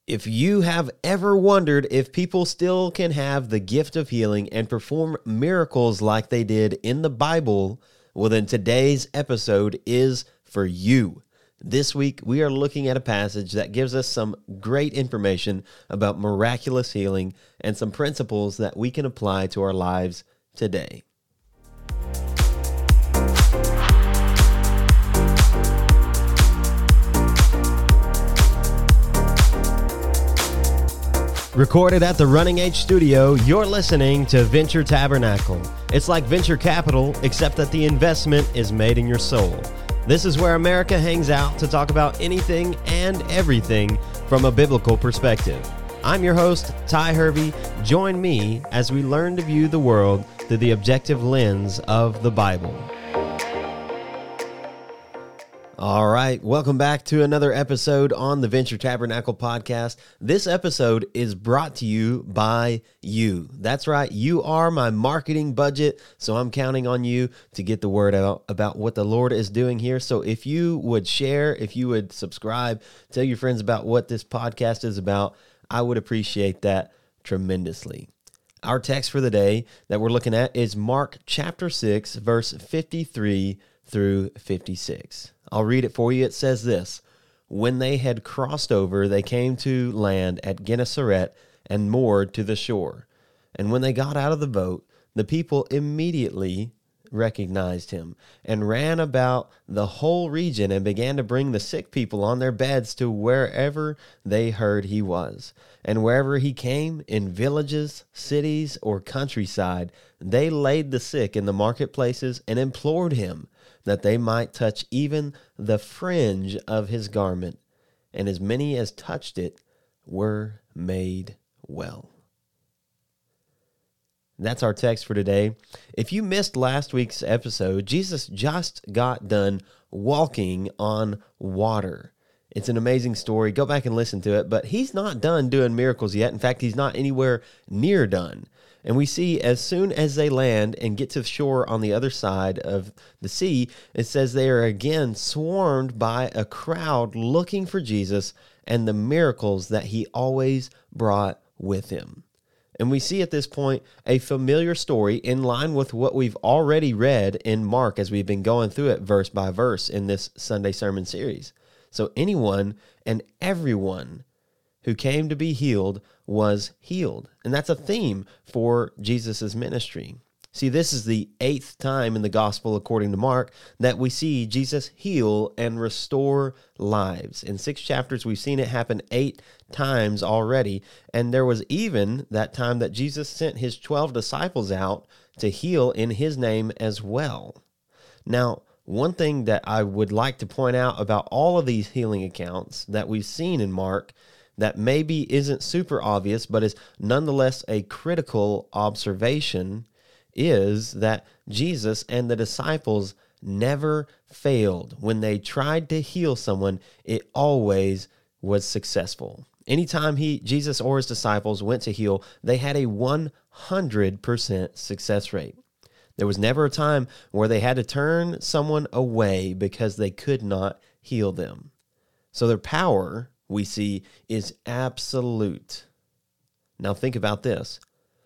If you have ever wondered if people still can have the gift of healing and perform miracles like they did in the Bible, well, then today's episode is for you. This week, we are looking at a passage that gives us some great information about miraculous healing and some principles that we can apply to our lives today. Recorded at the Running H Studio, you're listening to Venture Tabernacle. It's like venture capital, except that the investment is made in your soul. This is where America hangs out to talk about anything and everything from a biblical perspective. I'm your host, Ty Hervey. Join me as we learn to view the world through the objective lens of the Bible. All right, welcome back to another episode on the Venture Tabernacle podcast. This episode is brought to you by you. That's right, you are my marketing budget, so I'm counting on you to get the word out about what the Lord is doing here. So if you would share, if you would subscribe, tell your friends about what this podcast is about, I would appreciate that tremendously. Our text for the day that we're looking at is Mark chapter 6, verse 53 through 56. I'll read it for you. It says this: When they had crossed over, they came to land at Gennesaret and moored to the shore. And when they got out of the boat, the people immediately recognized him and ran about the whole region and began to bring the sick people on their beds to wherever they heard he was. And wherever he came, in villages, cities, or countryside, they laid the sick in the marketplaces and implored him that they might touch even the fringe of his garment. And as many as touched it were made well. That's our text for today. If you missed last week's episode, Jesus just got done walking on water. It's an amazing story. Go back and listen to it. But he's not done doing miracles yet. In fact, he's not anywhere near done. And we see as soon as they land and get to the shore on the other side of the sea, it says they are again swarmed by a crowd looking for Jesus and the miracles that he always brought with him. And we see at this point a familiar story in line with what we've already read in Mark as we've been going through it verse by verse in this Sunday sermon series. So anyone and everyone who came to be healed was healed. And that's a theme for Jesus' ministry. See, this is the 8th time in the gospel, according to Mark, that we see Jesus heal and restore lives. In 6 chapters, we've seen it happen 8 times already. And there was even that time that Jesus sent his 12 disciples out to heal in his name as well. Now, one thing that I would like to point out about all of these healing accounts that we've seen in Mark that maybe isn't super obvious, but is nonetheless a critical observation, is that Jesus and the disciples never failed. When they tried to heal someone, it always was successful. Anytime Jesus or his disciples went to heal, they had a 100% success rate. There was never a time where they had to turn someone away because they could not heal them. So their power, we see, is absolute. Now think about this.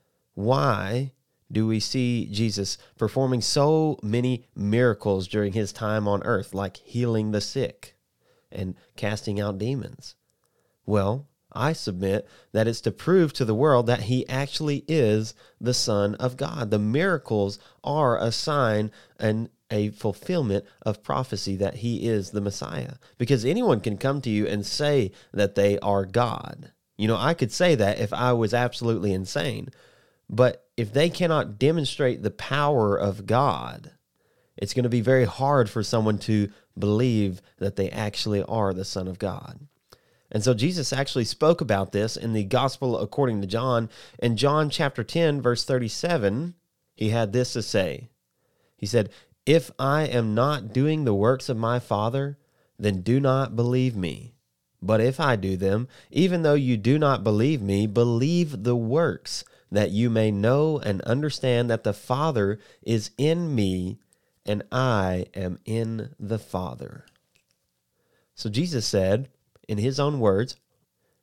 Why do we see Jesus performing so many miracles during his time on earth, like healing the sick and casting out demons? Well, I submit that it's to prove to the world that he actually is the Son of God. The miracles are a sign and a fulfillment of prophecy that he is the Messiah. Because anyone can come to you and say that they are God. You know, I could say that if I was absolutely insane. But if they cannot demonstrate the power of God, it's going to be very hard for someone to believe that they actually are the Son of God. And so Jesus actually spoke about this in the Gospel according to John. In John chapter 10, verse 37, he had this to say. He said, "If I am not doing the works of my Father, then do not believe me. But if I do them, even though you do not believe me, believe the works, that you may know and understand that the Father is in me, and I am in the Father." So Jesus said, in his own words,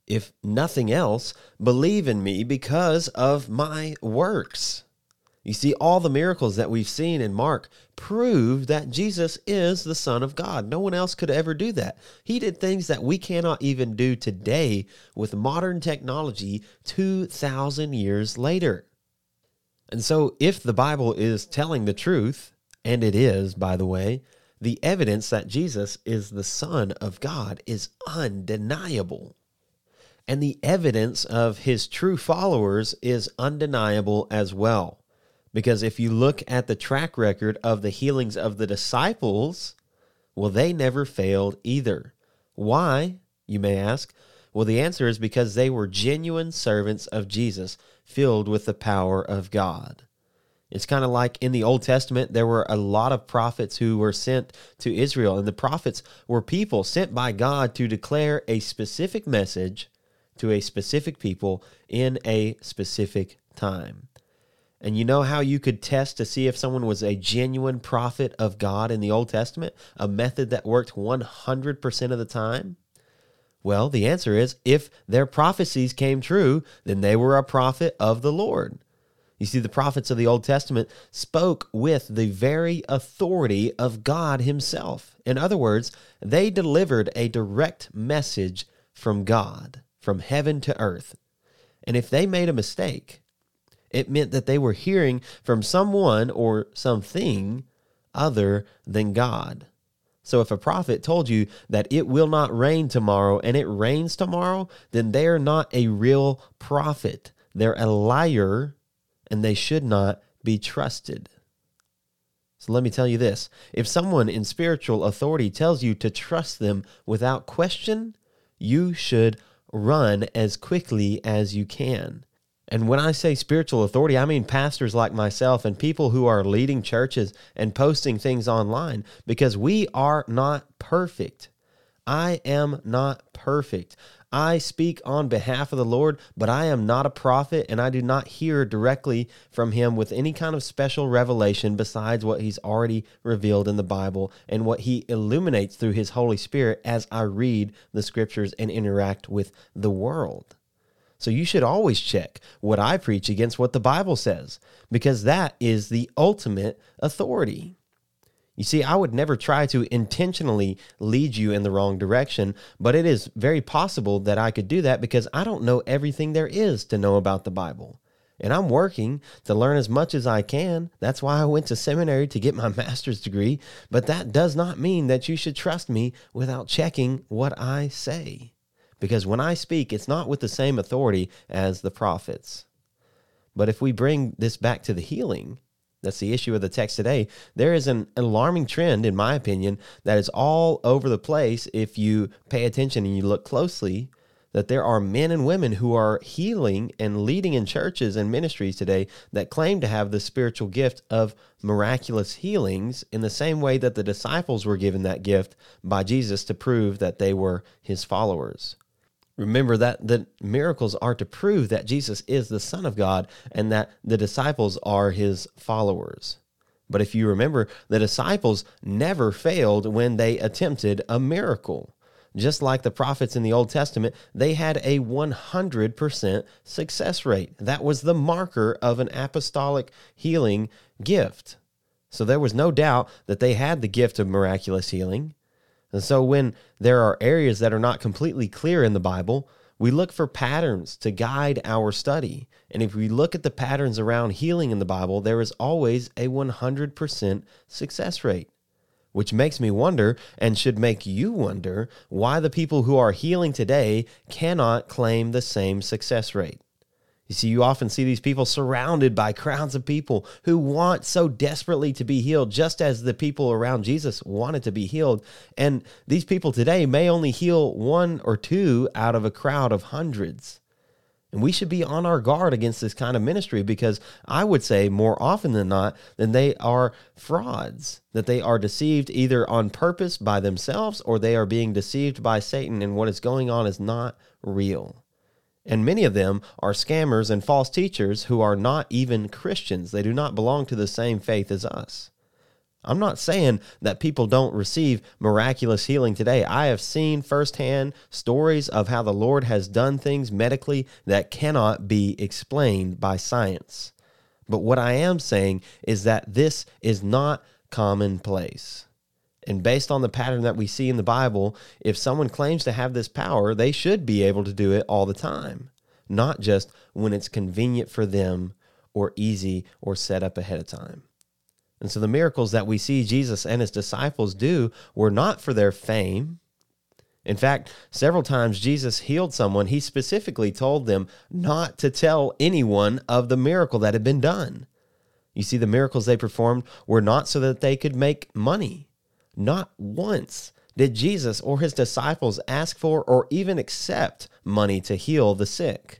If nothing else, believe in me because of my works. You see, all the miracles that we've seen in Mark prove that Jesus is the Son of God. No one else could ever do that. He did things that we cannot even do today with modern technology 2,000 years later. And so if the Bible is telling the truth, and it is, by the way, the evidence that Jesus is the Son of God is undeniable. And the evidence of his true followers is undeniable as well. Because if you look at the track record of the healings of the disciples, well, they never failed either. Why, you may ask? Well, the answer is because they were genuine servants of Jesus, filled with the power of God. It's kind of like in the Old Testament, there were a lot of prophets who were sent to Israel, and the prophets were people sent by God to declare a specific message to a specific people in a specific time. And you know how you could test to see if someone was a genuine prophet of God in the Old Testament? A method that worked 100% of the time? Well, the answer is if their prophecies came true, then they were a prophet of the Lord. You see, the prophets of the Old Testament spoke with the very authority of God himself. In other words, they delivered a direct message from God, from heaven to earth. And if they made a mistake, it meant that they were hearing from someone or something other than God. So if a prophet told you that it will not rain tomorrow and it rains tomorrow, then they are not a real prophet. They're a liar, and they should not be trusted. So let me tell you this. If someone in spiritual authority tells you to trust them without question, you should run as quickly as you can. And when I say spiritual authority, I mean pastors like myself and people who are leading churches and posting things online, because we are not perfect. I am not perfect. I speak on behalf of the Lord, but I am not a prophet, and I do not hear directly from him with any kind of special revelation besides what he's already revealed in the Bible and what he illuminates through his Holy Spirit as I read the scriptures and interact with the world. So you should always check what I preach against what the Bible says, because that is the ultimate authority. You see, I would never try to intentionally lead you in the wrong direction, but it is very possible that I could do that because I don't know everything there is to know about the Bible. And I'm working to learn as much as I can. That's why I went to seminary to get my master's degree. But that does not mean that you should trust me without checking what I say. Because when I speak, it's not with the same authority as the prophets. But if we bring this back to the healing, that's the issue of the text today, there is an alarming trend, in my opinion, that is all over the place if you pay attention and you look closely, that there are men and women who are healing and leading in churches and ministries today that claim to have the spiritual gift of miraculous healings in the same way that the disciples were given that gift by Jesus to prove that they were his followers. Remember that the miracles are to prove that Jesus is the Son of God and that the disciples are his followers. But if you remember, the disciples never failed when they attempted a miracle. Just like the prophets in the Old Testament, they had a 100% success rate. That was the marker of an apostolic healing gift. So there was no doubt that they had the gift of miraculous healing. And so when there are areas that are not completely clear in the Bible, we look for patterns to guide our study. And if we look at the patterns around healing in the Bible, there is always a 100% success rate, which makes me wonder and should make you wonder why the people who are healing today cannot claim the same success rate. You see, you often see these people surrounded by crowds of people who want so desperately to be healed, just as the people around Jesus wanted to be healed. And these people today may only heal one or two out of a crowd of hundreds. And we should be on our guard against this kind of ministry because I would say more often than not, then they are frauds, that they are deceived either on purpose by themselves or they are being deceived by Satan, and what is going on is not real. And many of them are scammers and false teachers who are not even Christians. They do not belong to the same faith as us. I'm not saying that people don't receive miraculous healing today. I have seen firsthand stories of how the Lord has done things medically that cannot be explained by science. But what I am saying is that this is not commonplace. And based on the pattern that we see in the Bible, if someone claims to have this power, they should be able to do it all the time, not just when it's convenient for them or easy or set up ahead of time. And so the miracles that we see Jesus and his disciples do were not for their fame. In fact, several times Jesus healed someone, he specifically told them not to tell anyone of the miracle that had been done. You see, the miracles they performed were not so that they could make money. Not once did Jesus or his disciples ask for or even accept money to heal the sick.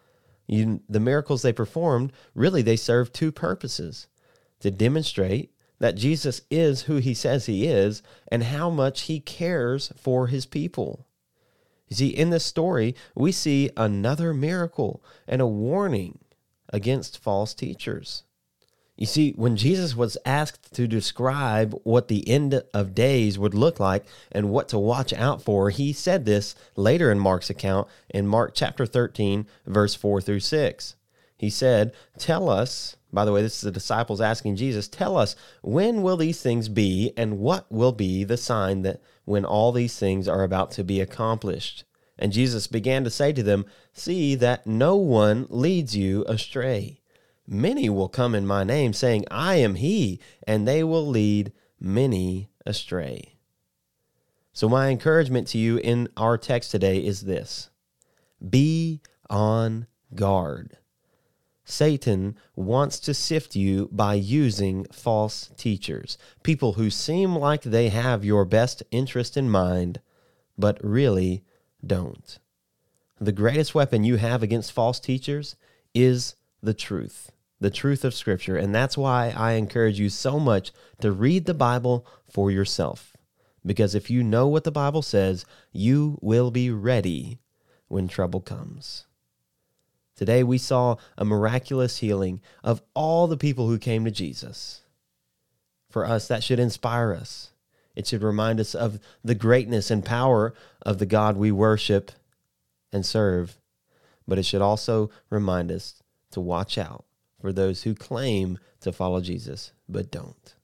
The miracles they performed, really, they served two purposes: to demonstrate that Jesus is who he says he is and how much he cares for his people. You see, in this story, we see another miracle and a warning against false teachers. You see, when Jesus was asked to describe what the end of days would look like and what to watch out for, he said this later in Mark's account in Mark chapter 13, verse 4 through 6. He said, "Tell us," by the way, this is the disciples asking Jesus, "Tell us, when will these things be, and what will be the sign that when all these things are about to be accomplished?" And Jesus began to say to them, "See that no one leads you astray. Many will come in my name, saying, 'I am he,' and they will lead many astray." So my encouragement to you in our text today is this: be on guard. Satan wants to sift you by using false teachers, people who seem like they have your best interest in mind, but really don't. The greatest weapon you have against false teachers is the truth of Scripture. And that's why I encourage you so much to read the Bible for yourself. Because if you know what the Bible says, you will be ready when trouble comes. Today we saw a miraculous healing of all the people who came to Jesus. For us, that should inspire us. It should remind us of the greatness and power of the God we worship and serve. But it should also remind us to watch out for those who claim to follow Jesus but don't.